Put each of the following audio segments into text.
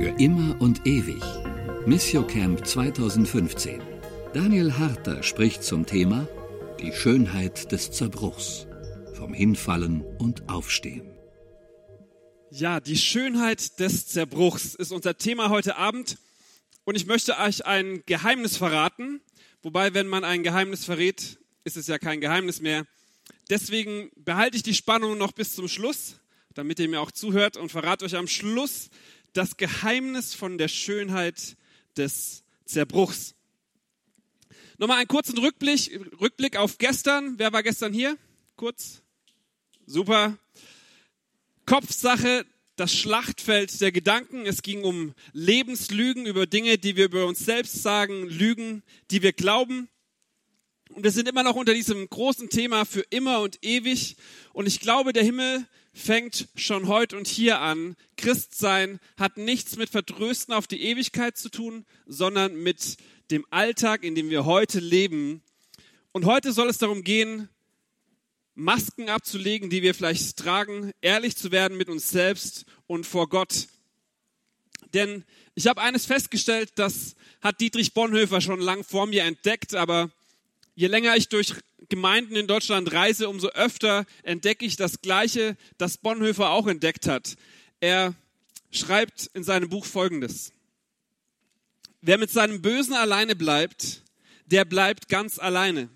Für immer und ewig. Missiocamp 2015. Daniel Harter spricht zum Thema Die Schönheit des Zerbruchs. Vom Hinfallen und Aufstehen. Ja, die Schönheit des Zerbruchs ist unser Thema heute Abend. Und ich möchte euch ein Geheimnis verraten. Wobei, wenn man ein Geheimnis verrät, ist es ja kein Geheimnis mehr. Deswegen behalte ich die Spannung noch bis zum Schluss, damit ihr mir auch zuhört, und verrate euch am Schluss das Geheimnis von der Schönheit des Zerbruchs. Nochmal einen kurzen Rückblick auf gestern. Wer war gestern hier? Kurz. Super. Kopfsache, das Schlachtfeld der Gedanken. Es ging um Lebenslügen, über Dinge, die wir über uns selbst sagen, Lügen, die wir glauben. Und wir sind immer noch unter diesem großen Thema für immer und ewig. Und ich glaube, der Himmel fängt schon heute und hier an. Christsein hat nichts mit Vertrösten auf die Ewigkeit zu tun, sondern mit dem Alltag, in dem wir heute leben. Und heute soll es darum gehen, Masken abzulegen, die wir vielleicht tragen, ehrlich zu werden mit uns selbst und vor Gott. Denn ich habe eines festgestellt, das hat Dietrich Bonhoeffer schon lang vor mir entdeckt, aber je länger ich durch Gemeinden in Deutschland reise, umso öfter entdecke ich das Gleiche, das Bonhoeffer auch entdeckt hat. Er schreibt in seinem Buch Folgendes: Wer mit seinem Bösen alleine bleibt, der bleibt ganz alleine.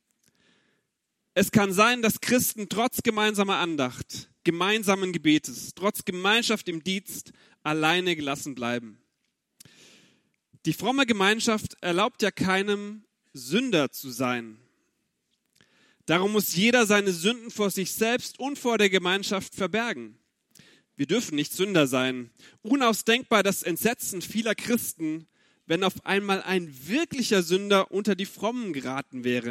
Es kann sein, dass Christen trotz gemeinsamer Andacht, gemeinsamen Gebetes, trotz Gemeinschaft im Dienst alleine gelassen bleiben. Die fromme Gemeinschaft erlaubt ja keinem, Sünder zu sein. Darum muss jeder seine Sünden vor sich selbst und vor der Gemeinschaft verbergen. Wir dürfen nicht Sünder sein. Unausdenkbar das Entsetzen vieler Christen, wenn auf einmal ein wirklicher Sünder unter die Frommen geraten wäre.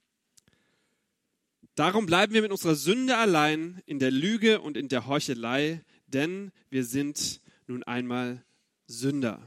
Darum bleiben wir mit unserer Sünde allein in der Lüge und in der Heuchelei, denn wir sind nun einmal Sünder.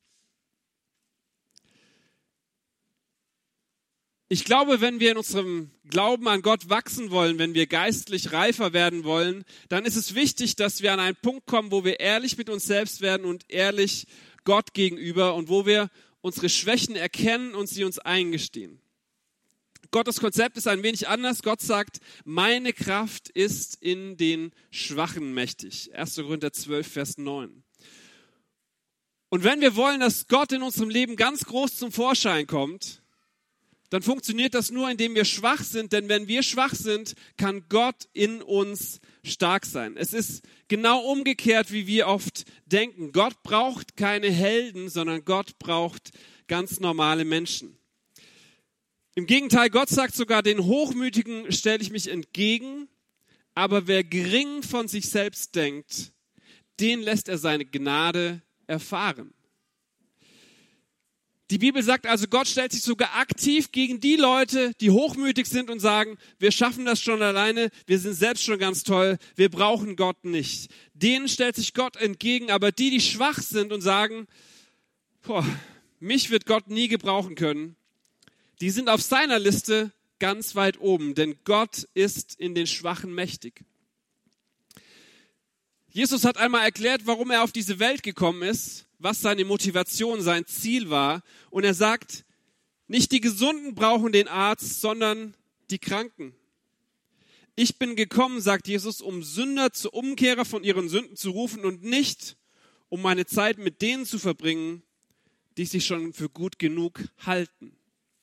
Ich glaube, wenn wir in unserem Glauben an Gott wachsen wollen, wenn wir geistlich reifer werden wollen, dann ist es wichtig, dass wir an einen Punkt kommen, wo wir ehrlich mit uns selbst werden und ehrlich Gott gegenüber und wo wir unsere Schwächen erkennen und sie uns eingestehen. Gottes Konzept ist ein wenig anders. Gott sagt, meine Kraft ist in den Schwachen mächtig. 1. Korinther 12, Vers 9. Und wenn wir wollen, dass Gott in unserem Leben ganz groß zum Vorschein kommt, dann funktioniert das nur, indem wir schwach sind. Denn wenn wir schwach sind, kann Gott in uns stark sein. Es ist genau umgekehrt, wie wir oft denken. Gott braucht keine Helden, sondern Gott braucht ganz normale Menschen. Im Gegenteil, Gott sagt sogar, den Hochmütigen stelle ich mich entgegen, aber wer gering von sich selbst denkt, den lässt er seine Gnade erfahren. Die Bibel sagt also, Gott stellt sich sogar aktiv gegen die Leute, die hochmütig sind und sagen, wir schaffen das schon alleine, wir sind selbst schon ganz toll, wir brauchen Gott nicht. Denen stellt sich Gott entgegen, aber die schwach sind und sagen, mich wird Gott nie gebrauchen können, die sind auf seiner Liste ganz weit oben, denn Gott ist in den Schwachen mächtig. Jesus hat einmal erklärt, warum er auf diese Welt gekommen ist, was seine Motivation, sein Ziel war. Und er sagt, nicht die Gesunden brauchen den Arzt, sondern die Kranken. Ich bin gekommen, sagt Jesus, um Sünder zur Umkehrer von ihren Sünden zu rufen und nicht, um meine Zeit mit denen zu verbringen, die sich schon für gut genug halten.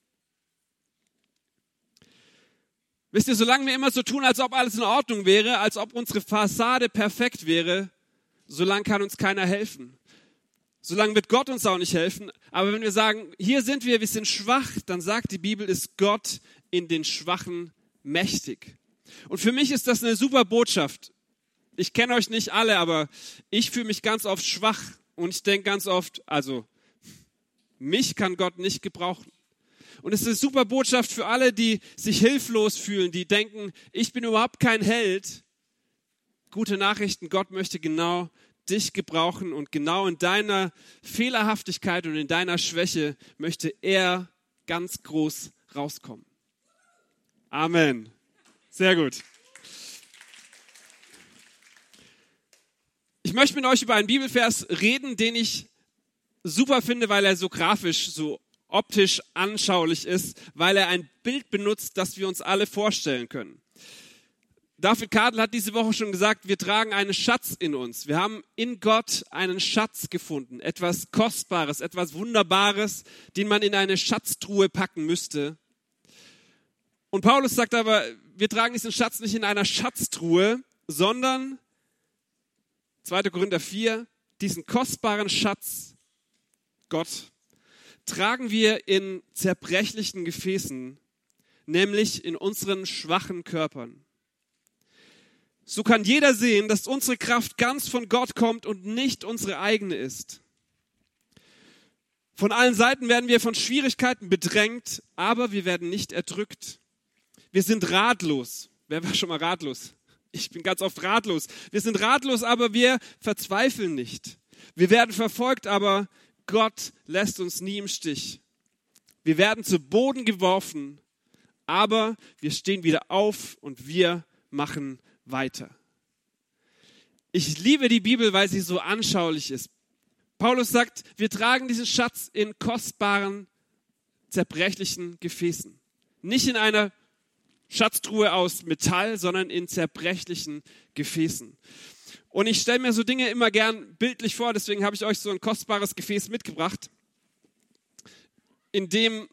Wisst ihr, solange wir immer so tun, als ob alles in Ordnung wäre, als ob unsere Fassade perfekt wäre, solange kann uns keiner helfen. Solange wird Gott uns auch nicht helfen. Aber wenn wir sagen, hier sind wir sind schwach, dann sagt die Bibel, ist Gott in den Schwachen mächtig. Und für mich ist das eine super Botschaft. Ich kenne euch nicht alle, aber ich fühle mich ganz oft schwach. Und ich denke ganz oft, also mich kann Gott nicht gebrauchen. Und es ist eine super Botschaft für alle, die sich hilflos fühlen, die denken, ich bin überhaupt kein Held. Gute Nachrichten, Gott möchte genau dich gebrauchen und genau in deiner Fehlerhaftigkeit und in deiner Schwäche möchte er ganz groß rauskommen. Amen. Sehr gut. Ich möchte mit euch über einen Bibelvers reden, den ich super finde, weil er so grafisch, so optisch anschaulich ist, weil er ein Bild benutzt, das wir uns alle vorstellen können. David Kadel hat diese Woche schon gesagt, wir tragen einen Schatz in uns. Wir haben in Gott einen Schatz gefunden, etwas Kostbares, etwas Wunderbares, den man in eine Schatztruhe packen müsste. Und Paulus sagt aber, wir tragen diesen Schatz nicht in einer Schatztruhe, sondern 2. Korinther 4, diesen kostbaren Schatz, Gott, tragen wir in zerbrechlichen Gefäßen, nämlich in unseren schwachen Körpern. So kann jeder sehen, dass unsere Kraft ganz von Gott kommt und nicht unsere eigene ist. Von allen Seiten werden wir von Schwierigkeiten bedrängt, aber wir werden nicht erdrückt. Wir sind ratlos. Wer war schon mal ratlos? Ich bin ganz oft ratlos. Wir sind ratlos, aber wir verzweifeln nicht. Wir werden verfolgt, aber Gott lässt uns nie im Stich. Wir werden zu Boden geworfen, aber wir stehen wieder auf und wir machen weiter. Ich liebe die Bibel, weil sie so anschaulich ist. Paulus sagt, wir tragen diesen Schatz in kostbaren, zerbrechlichen Gefäßen. Nicht in einer Schatztruhe aus Metall, sondern in zerbrechlichen Gefäßen. Und ich stelle mir so Dinge immer gern bildlich vor, deswegen habe ich euch so ein kostbares Gefäß mitgebracht, in dem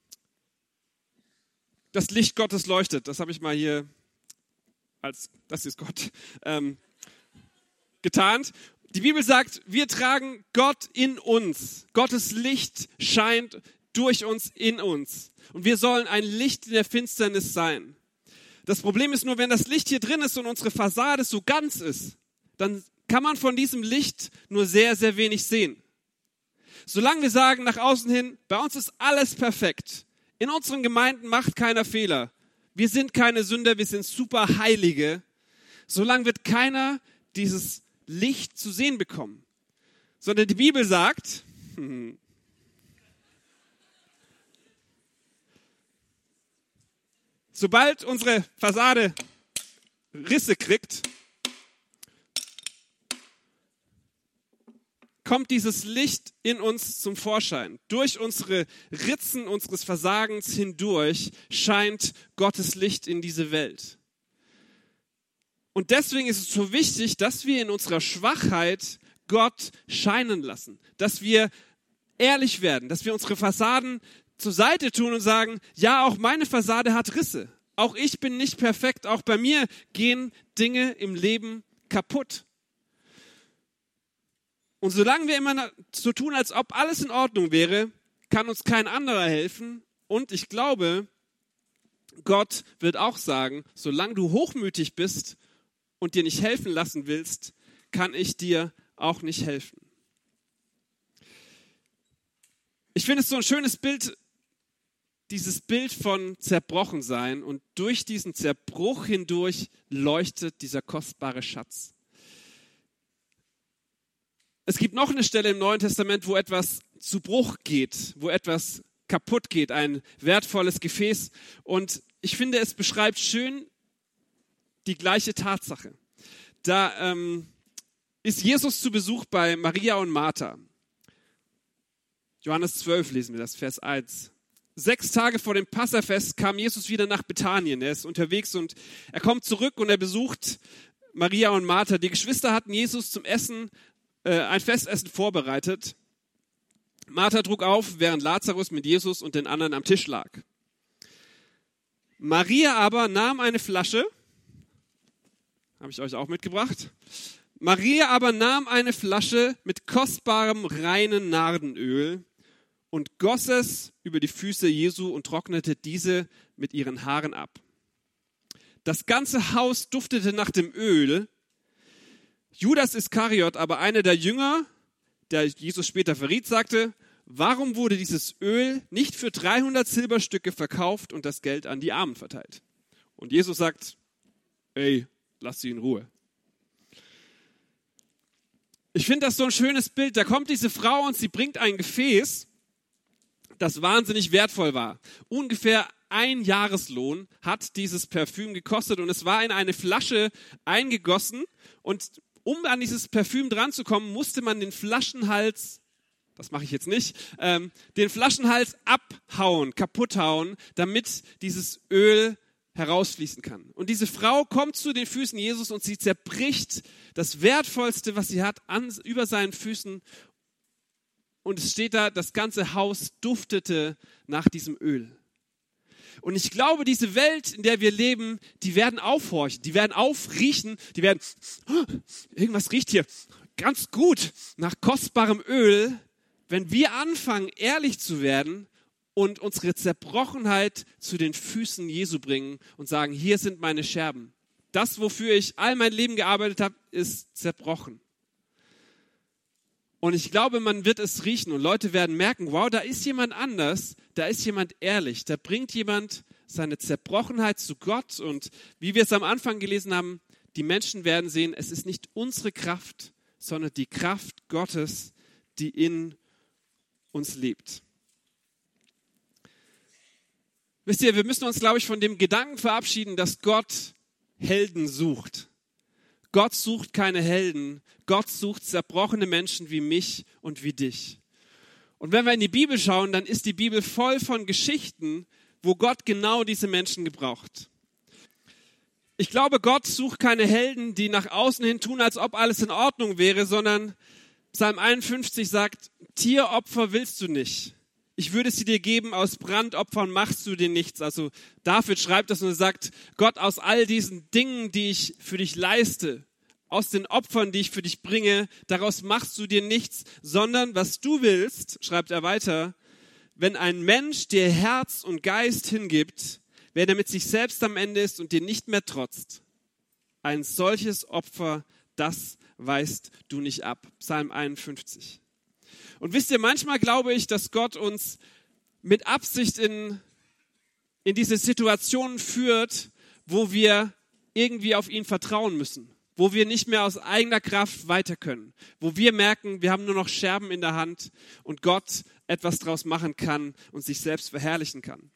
das Licht Gottes leuchtet. Das habe ich mal hier das ist Gott, getarnt. Die Bibel sagt, wir tragen Gott in uns. Gottes Licht scheint durch uns, in uns. Und wir sollen ein Licht in der Finsternis sein. Das Problem ist nur, wenn das Licht hier drin ist und unsere Fassade so ganz ist, dann kann man von diesem Licht nur sehr, sehr wenig sehen. Solange wir sagen nach außen hin, bei uns ist alles perfekt. In unseren Gemeinden macht keiner Fehler. Wir sind keine Sünder, wir sind super Heilige. Solange wird keiner dieses Licht zu sehen bekommen. Sondern die Bibel sagt, sobald unsere Fassade Risse kriegt, kommt dieses Licht in uns zum Vorschein. Durch unsere Ritzen unseres Versagens hindurch scheint Gottes Licht in diese Welt. Und deswegen ist es so wichtig, dass wir in unserer Schwachheit Gott scheinen lassen. Dass wir ehrlich werden, dass wir unsere Fassaden zur Seite tun und sagen, ja, auch meine Fassade hat Risse. Auch ich bin nicht perfekt. Auch bei mir gehen Dinge im Leben kaputt. Und solange wir immer so tun, als ob alles in Ordnung wäre, kann uns kein anderer helfen. Und ich glaube, Gott wird auch sagen, solange du hochmütig bist und dir nicht helfen lassen willst, kann ich dir auch nicht helfen. Ich finde es so ein schönes Bild, dieses Bild von Zerbrochensein. Und durch diesen Zerbruch hindurch leuchtet dieser kostbare Schatz. Es gibt noch eine Stelle im Neuen Testament, wo etwas zu Bruch geht, wo etwas kaputt geht, ein wertvolles Gefäß. Und ich finde, es beschreibt schön die gleiche Tatsache. Da ist Jesus zu Besuch bei Maria und Martha. Johannes 12 lesen wir das, Vers 1. 6 Tage vor dem Passafest kam Jesus wieder nach Bethanien. Er ist unterwegs und er kommt zurück und er besucht Maria und Martha. Die Geschwister hatten Jesus zum Essen ein Festessen vorbereitet. Martha trug auf, während Lazarus mit Jesus und den anderen am Tisch lag. Maria aber nahm eine Flasche, habe ich euch auch mitgebracht. Maria aber nahm eine Flasche mit kostbarem, reinen Nardenöl und goss es über die Füße Jesu und trocknete diese mit ihren Haaren ab. Das ganze Haus duftete nach dem Öl. Judas Iskariot, aber einer der Jünger, der Jesus später verriet, sagte, warum wurde dieses Öl nicht für 300 Silberstücke verkauft und das Geld an die Armen verteilt? Und Jesus sagt, ey, lass sie in Ruhe. Ich finde das so ein schönes Bild. Da kommt diese Frau und sie bringt ein Gefäß, das wahnsinnig wertvoll war. Ungefähr 1 Jahreslohn hat dieses Parfüm gekostet und es war in eine Flasche eingegossen und um an dieses Parfüm dran zu kommen, musste man den Flaschenhals, das mache ich jetzt nicht, den Flaschenhals abhauen, kaputt hauen, damit dieses Öl herausfließen kann. Und diese Frau kommt zu den Füßen Jesus und sie zerbricht das Wertvollste, was sie hat, über seinen Füßen. Und es steht da, das ganze Haus duftete nach diesem Öl. Und ich glaube, diese Welt, in der wir leben, die werden aufhorchen, die werden aufriechen, die werden, irgendwas riecht hier ganz gut nach kostbarem Öl, wenn wir anfangen, ehrlich zu werden und unsere Zerbrochenheit zu den Füßen Jesu bringen und sagen, hier sind meine Scherben. Das, wofür ich all mein Leben gearbeitet habe, ist zerbrochen. Und ich glaube, man wird es riechen und Leute werden merken, wow, da ist jemand anders, da ist jemand ehrlich, da bringt jemand seine Zerbrochenheit zu Gott. Und wie wir es am Anfang gelesen haben, die Menschen werden sehen, es ist nicht unsere Kraft, sondern die Kraft Gottes, die in uns lebt. Wisst ihr, wir müssen uns, glaube ich, von dem Gedanken verabschieden, dass Gott Helden sucht. Gott sucht keine Helden. Gott sucht zerbrochene Menschen wie mich und wie dich. Und wenn wir in die Bibel schauen, dann ist die Bibel voll von Geschichten, wo Gott genau diese Menschen gebraucht. Ich glaube, Gott sucht keine Helden, die nach außen hin tun, als ob alles in Ordnung wäre, sondern Psalm 51 sagt, Tieropfer willst du nicht. Ich würde sie dir geben, aus Brandopfern machst du dir nichts. Also David schreibt das und er sagt, Gott, aus all diesen Dingen, die ich für dich leiste, aus den Opfern, die ich für dich bringe, daraus machst du dir nichts, sondern was du willst, schreibt er weiter, wenn ein Mensch dir Herz und Geist hingibt, wer damit sich selbst am Ende ist und dir nicht mehr trotzt, ein solches Opfer, das weist du nicht ab. Psalm 51. Und wisst ihr, manchmal glaube ich, dass Gott uns mit Absicht in diese Situationen führt, wo wir irgendwie auf ihn vertrauen müssen, wo wir nicht mehr aus eigener Kraft weiter können, wo wir merken, wir haben nur noch Scherben in der Hand und Gott etwas draus machen kann und sich selbst verherrlichen kann.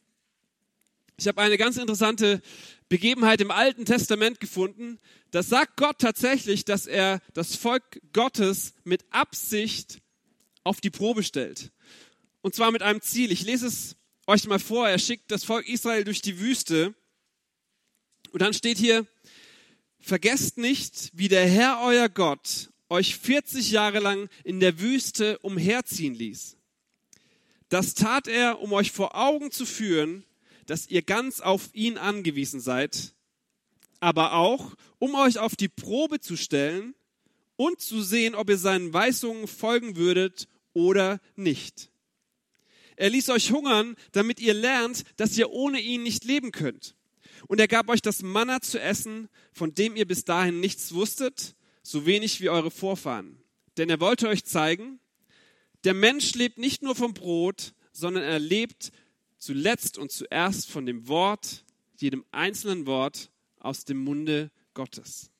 Ich habe eine ganz interessante Begebenheit im Alten Testament gefunden. Da sagt Gott tatsächlich, dass er das Volk Gottes mit Absicht auf die Probe stellt. Und zwar mit einem Ziel. Ich lese es euch mal vor. Er schickt das Volk Israel durch die Wüste. Und dann steht hier, vergesst nicht, wie der Herr, euer Gott, euch 40 Jahre lang in der Wüste umherziehen ließ. Das tat er, um euch vor Augen zu führen, dass ihr ganz auf ihn angewiesen seid, aber auch, um euch auf die Probe zu stellen und zu sehen, ob ihr seinen Weisungen folgen würdet oder nicht. Er ließ euch hungern, damit ihr lernt, dass ihr ohne ihn nicht leben könnt. Und er gab euch das Manna zu essen, von dem ihr bis dahin nichts wusstet, so wenig wie eure Vorfahren. Denn er wollte euch zeigen, der Mensch lebt nicht nur vom Brot, sondern er lebt zuletzt und zuerst von dem Wort, jedem einzelnen Wort aus dem Munde Gottes.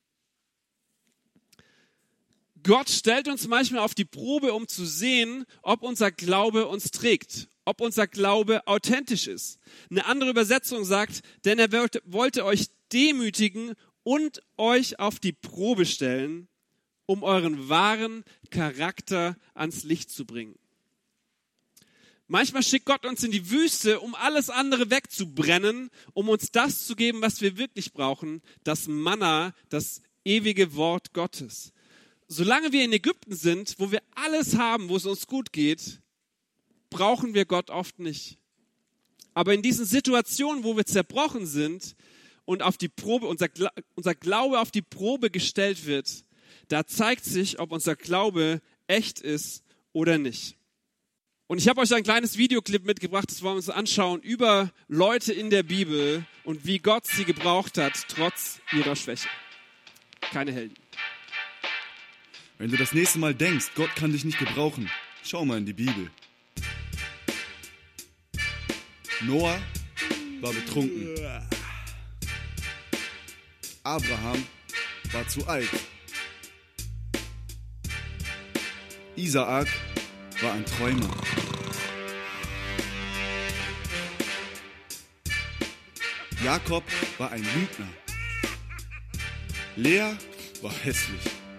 Gott stellt uns manchmal auf die Probe, um zu sehen, ob unser Glaube uns trägt, ob unser Glaube authentisch ist. Eine andere Übersetzung sagt, denn er wollte euch demütigen und euch auf die Probe stellen, um euren wahren Charakter ans Licht zu bringen. Manchmal schickt Gott uns in die Wüste, um alles andere wegzubrennen, um uns das zu geben, was wir wirklich brauchen, das Manna, das ewige Wort Gottes. Solange wir in Ägypten sind, wo wir alles haben, wo es uns gut geht, brauchen wir Gott oft nicht. Aber in diesen Situationen, wo wir zerbrochen sind und auf die Probe, unser Glaube auf die Probe gestellt wird, da zeigt sich, ob unser Glaube echt ist oder nicht. Und ich habe euch ein kleines Videoclip mitgebracht, das wollen wir uns anschauen, über Leute in der Bibel und wie Gott sie gebraucht hat, trotz ihrer Schwäche. Keine Helden. Wenn du das nächste Mal denkst, Gott kann dich nicht gebrauchen, schau mal in die Bibel. Noah war betrunken. Abraham war zu alt. Isaak war ein Träumer. Jakob war ein Lügner. Lea war hässlich.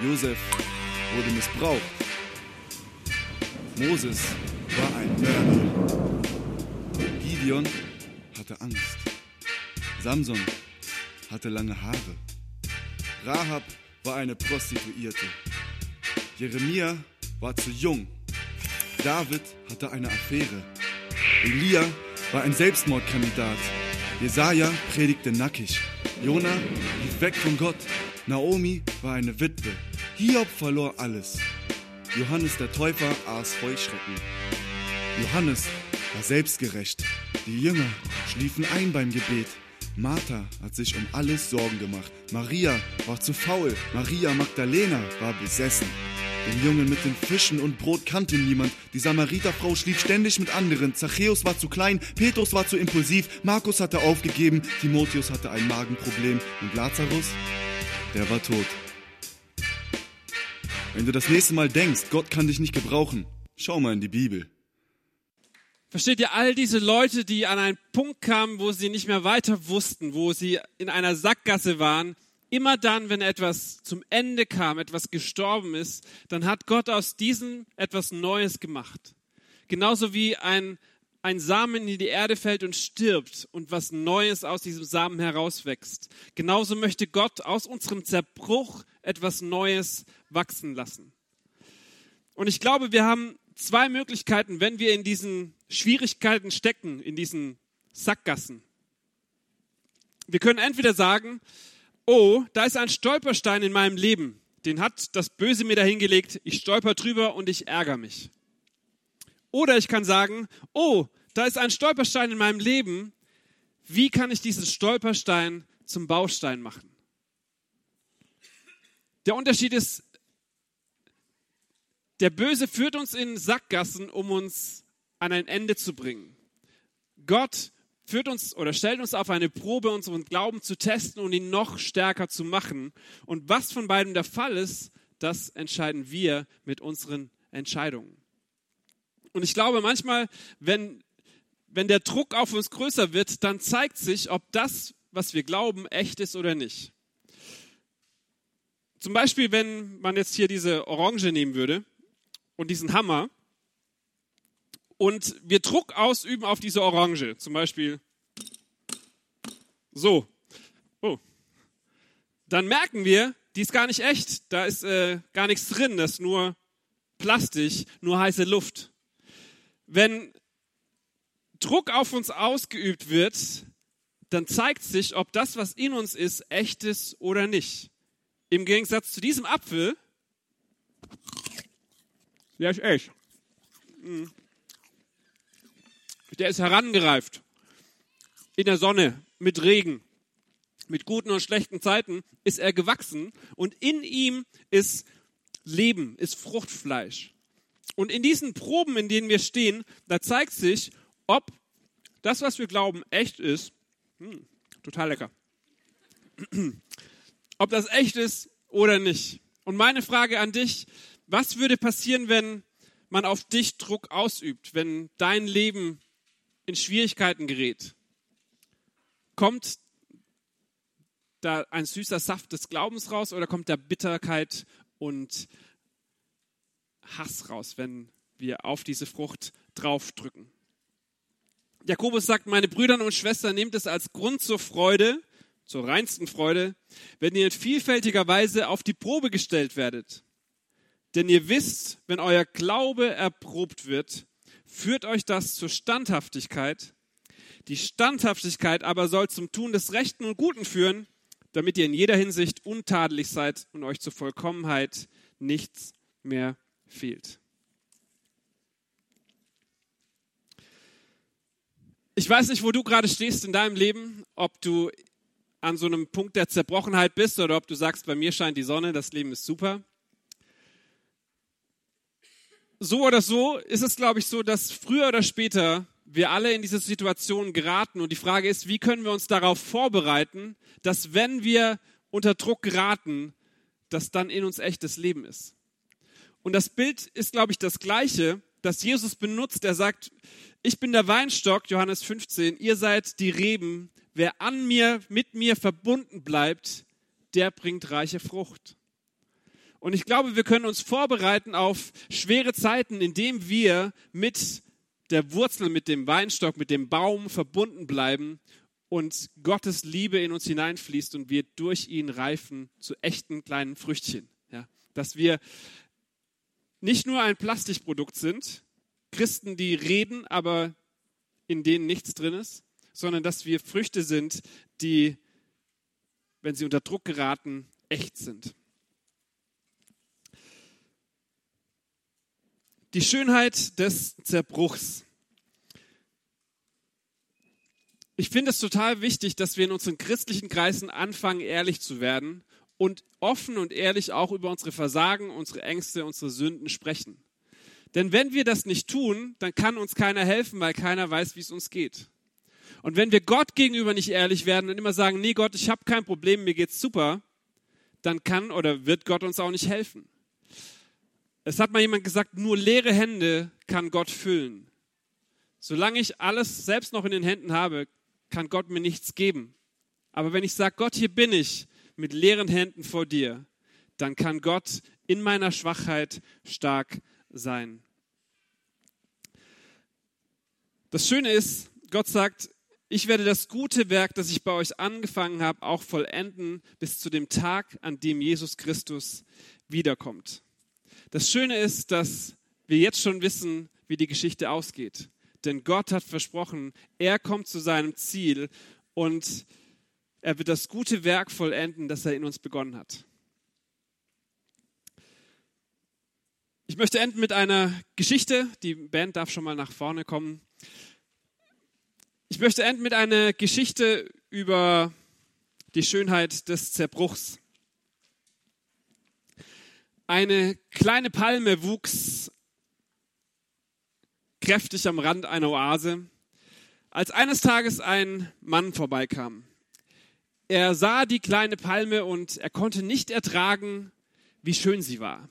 Josef wurde missbraucht. Moses war ein Mörder. Gideon hatte Angst. Samson hatte lange Haare. Rahab war eine Prostituierte. Jeremia war zu jung. David hatte eine Affäre. Elia war ein Selbstmordkandidat. Jesaja predigte nackig. Jona lief weg von Gott. Naomi war eine Witwe. Hiob verlor alles. Johannes der Täufer aß Heuschrecken. Johannes war selbstgerecht. Die Jünger schliefen ein beim Gebet. Martha hat sich um alles Sorgen gemacht. Maria war zu faul. Maria Magdalena war besessen. Den Jungen mit den Fischen und Brot kannte niemand. Die Samariterfrau schlief ständig mit anderen. Zachäus war zu klein, Petrus war zu impulsiv, Markus hatte aufgegeben, Timotheus hatte ein Magenproblem und Lazarus, der war tot. Wenn du das nächste Mal denkst, Gott kann dich nicht gebrauchen, schau mal in die Bibel. Versteht ihr, all diese Leute, die an einen Punkt kamen, wo sie nicht mehr weiter wussten, wo sie in einer Sackgasse waren, immer dann, wenn etwas zum Ende kam, etwas gestorben ist, dann hat Gott aus diesem etwas Neues gemacht. Genauso wie ein Samen in die Erde fällt und stirbt und was Neues aus diesem Samen herauswächst. Genauso möchte Gott aus unserem Zerbruch etwas Neues wachsen lassen. Und ich glaube, wir haben zwei Möglichkeiten, wenn wir in diesen Schwierigkeiten stecken, in diesen Sackgassen. Wir können entweder sagen, oh, da ist ein Stolperstein in meinem Leben, den hat das Böse mir dahingelegt, ich stolper drüber und ich ärgere mich. Oder ich kann sagen, oh, da ist ein Stolperstein in meinem Leben, wie kann ich diesen Stolperstein zum Baustein machen? Der Unterschied ist, der Böse führt uns in Sackgassen, um uns an ein Ende zu bringen. Gott führt uns oder stellt uns auf eine Probe, unseren Glauben zu testen und ihn noch stärker zu machen. Und was von beidem der Fall ist, das entscheiden wir mit unseren Entscheidungen. Und ich glaube manchmal, wenn der Druck auf uns größer wird, dann zeigt sich, ob das, was wir glauben, echt ist oder nicht. Zum Beispiel, wenn man jetzt hier diese Orange nehmen würde und diesen Hammer und wir Druck ausüben auf diese Orange, zum Beispiel so, oh, dann merken wir, die ist gar nicht echt, da ist gar nichts drin, das ist nur Plastik, nur heiße Luft. Wenn Druck auf uns ausgeübt wird, dann zeigt sich, ob das, was in uns ist, echt ist oder nicht. Im Gegensatz zu diesem Apfel, der ist echt. Der ist herangereift. In der Sonne, mit Regen, mit guten und schlechten Zeiten ist er gewachsen und in ihm ist Leben, ist Fruchtfleisch. Und in diesen Proben, in denen wir stehen, da zeigt sich, ob das, was wir glauben, echt ist. Total lecker. Ob das echt ist oder nicht. Und meine Frage an dich, was würde passieren, wenn man auf dich Druck ausübt, wenn dein Leben in Schwierigkeiten gerät? Kommt da ein süßer Saft des Glaubens raus oder kommt da Bitterkeit und Hass raus, wenn wir auf diese Frucht draufdrücken? Jakobus sagt, meine Brüder und Schwestern, nehmt es als Grund zur Freude, zur reinsten Freude, wenn ihr in vielfältiger Weise auf die Probe gestellt werdet. Denn ihr wisst, wenn euer Glaube erprobt wird, führt euch das zur Standhaftigkeit. Die Standhaftigkeit aber soll zum Tun des Rechten und Guten führen, damit ihr in jeder Hinsicht untadelig seid und euch zur Vollkommenheit nichts mehr fehlt. Ich weiß nicht, wo du gerade stehst in deinem Leben, ob du an so einem Punkt der Zerbrochenheit bist oder ob du sagst, bei mir scheint die Sonne, das Leben ist super. So oder so ist es, glaube ich, so, dass früher oder später wir alle in diese Situation geraten. Und die Frage ist, wie können wir uns darauf vorbereiten, dass wenn wir unter Druck geraten, dass dann in uns echtes Leben ist. Und das Bild ist, glaube ich, das Gleiche, das Jesus benutzt. Er sagt, ich bin der Weinstock, Johannes 15, ihr seid die Reben. Wer mit mir verbunden bleibt, der bringt reiche Frucht. Und ich glaube, wir können uns vorbereiten auf schwere Zeiten, indem wir mit der Wurzel, mit dem Weinstock, mit dem Baum verbunden bleiben und Gottes Liebe in uns hineinfließt und wir durch ihn reifen zu echten kleinen Früchtchen. Ja, dass wir nicht nur ein Plastikprodukt sind, Christen, die reden, aber in denen nichts drin ist, sondern dass wir Früchte sind, die, wenn sie unter Druck geraten, echt sind. Die Schönheit des Zerbruchs. Ich finde es total wichtig, dass wir in unseren christlichen Kreisen anfangen, ehrlich zu werden und offen und ehrlich auch über unsere Versagen, unsere Ängste, unsere Sünden sprechen. Denn wenn wir das nicht tun, dann kann uns keiner helfen, weil keiner weiß, wie es uns geht. Und wenn wir Gott gegenüber nicht ehrlich werden und immer sagen, nee Gott, ich habe kein Problem, mir geht's super, dann kann oder wird Gott uns auch nicht helfen. Es hat mal jemand gesagt, nur leere Hände kann Gott füllen. Solange ich alles selbst noch in den Händen habe, kann Gott mir nichts geben. Aber wenn ich sage, Gott, hier bin ich mit leeren Händen vor dir, dann kann Gott in meiner Schwachheit stark sein. Das Schöne ist, Gott sagt, ich werde das gute Werk, das ich bei euch angefangen habe, auch vollenden bis zu dem Tag, an dem Jesus Christus wiederkommt. Das Schöne ist, dass wir jetzt schon wissen, wie die Geschichte ausgeht. Denn Gott hat versprochen, er kommt zu seinem Ziel und er wird das gute Werk vollenden, das er in uns begonnen hat. Ich möchte enden mit einer Geschichte. Die Band darf schon mal nach vorne kommen. Ich möchte enden mit einer Geschichte über die Schönheit des Zerbruchs. Eine kleine Palme wuchs kräftig am Rand einer Oase, als eines Tages ein Mann vorbeikam. Er sah die kleine Palme und er konnte nicht ertragen, wie schön sie war.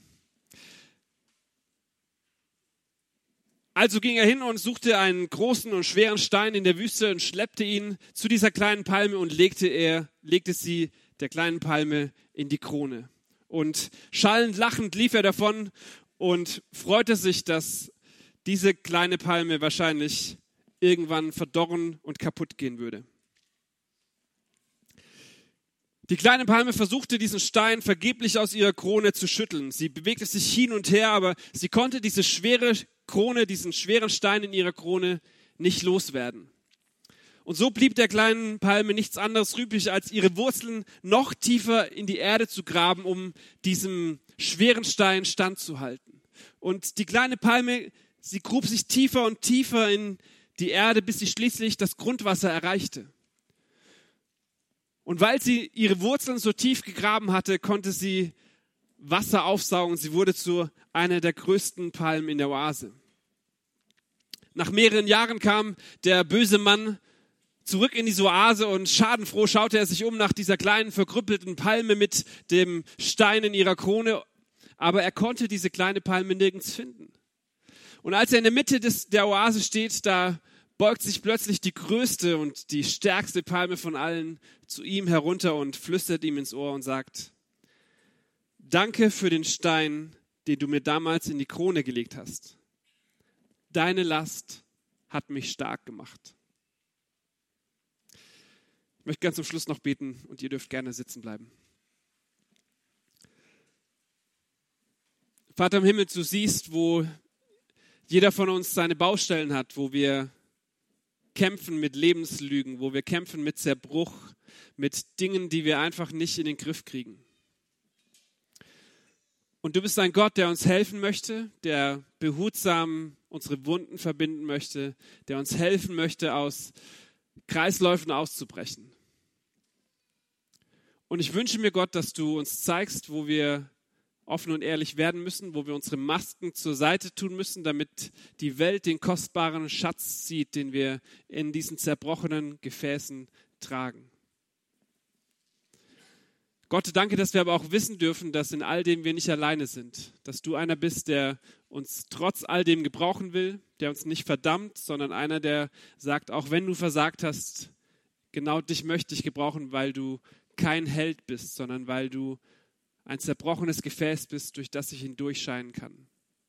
Also ging er hin und suchte einen großen und schweren Stein in der Wüste und schleppte ihn zu dieser kleinen Palme und legte sie der kleinen Palme in die Krone. Und schallend, lachend lief er davon und freute sich, dass diese kleine Palme wahrscheinlich irgendwann verdorren und kaputt gehen würde. Die kleine Palme versuchte, diesen Stein vergeblich aus ihrer Krone zu schütteln. Sie bewegte sich hin und her, aber sie konnte diese schwere Krone, diesen schweren Stein in ihrer Krone nicht loswerden. Und so blieb der kleinen Palme nichts anderes übrig, als ihre Wurzeln noch tiefer in die Erde zu graben, um diesem schweren Stein standzuhalten. Und die kleine Palme, sie grub sich tiefer und tiefer in die Erde, bis sie schließlich das Grundwasser erreichte. Und weil sie ihre Wurzeln so tief gegraben hatte, konnte sie Wasser aufsaugen. Sie wurde zu einer der größten Palmen in der Oase. Nach mehreren Jahren kam der böse Mann zurück in diese Oase und schadenfroh schaute er sich um nach dieser kleinen verkrüppelten Palme mit dem Stein in ihrer Krone. Aber er konnte diese kleine Palme nirgends finden. Und als er in der Mitte der Oase steht, da beugt sich plötzlich die größte und die stärkste Palme von allen zu ihm herunter und flüstert ihm ins Ohr und sagt: Danke für den Stein, den du mir damals in die Krone gelegt hast. Deine Last hat mich stark gemacht. Ich möchte ganz zum Schluss noch beten und ihr dürft gerne sitzen bleiben. Vater im Himmel, du siehst, wo jeder von uns seine Baustellen hat, wo wir kämpfen mit Lebenslügen, wo wir kämpfen mit Zerbruch, mit Dingen, die wir einfach nicht in den Griff kriegen. Und du bist ein Gott, der uns helfen möchte, der behutsam unsere Wunden verbinden möchte, der uns helfen möchte, aus Kreisläufen auszubrechen. Und ich wünsche mir, Gott, dass du uns zeigst, wo wir offen und ehrlich werden müssen, wo wir unsere Masken zur Seite tun müssen, damit die Welt den kostbaren Schatz sieht, den wir in diesen zerbrochenen Gefäßen tragen. Gott, danke, dass wir aber auch wissen dürfen, dass in all dem wir nicht alleine sind, dass du einer bist, der uns trotz all dem gebrauchen will, der uns nicht verdammt, sondern einer, der sagt, auch wenn du versagt hast, genau dich möchte ich gebrauchen, weil du kein Held bist, sondern weil du ein zerbrochenes Gefäß bist, durch das ich hindurchscheinen kann.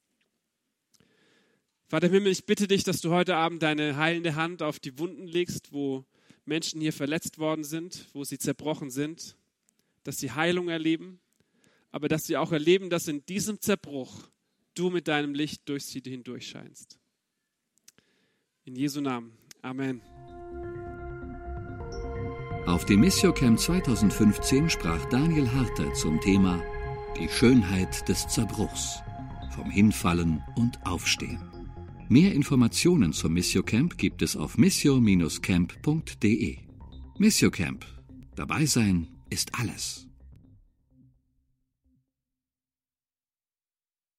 Vater im Himmel, ich bitte dich, dass du heute Abend deine heilende Hand auf die Wunden legst, wo Menschen hier verletzt worden sind, wo sie zerbrochen sind, dass sie Heilung erleben, aber dass sie auch erleben, dass in diesem Zerbruch du mit deinem Licht durch sie hindurchscheinst. In Jesu Namen. Amen. Auf dem Missiocamp 2015 sprach Daniel Harter zum Thema Die Schönheit des Zerbruchs, vom Hinfallen und Aufstehen. Mehr Informationen zum Missiocamp gibt es auf missio-camp.de. Missiocamp. Dabei sein ist alles.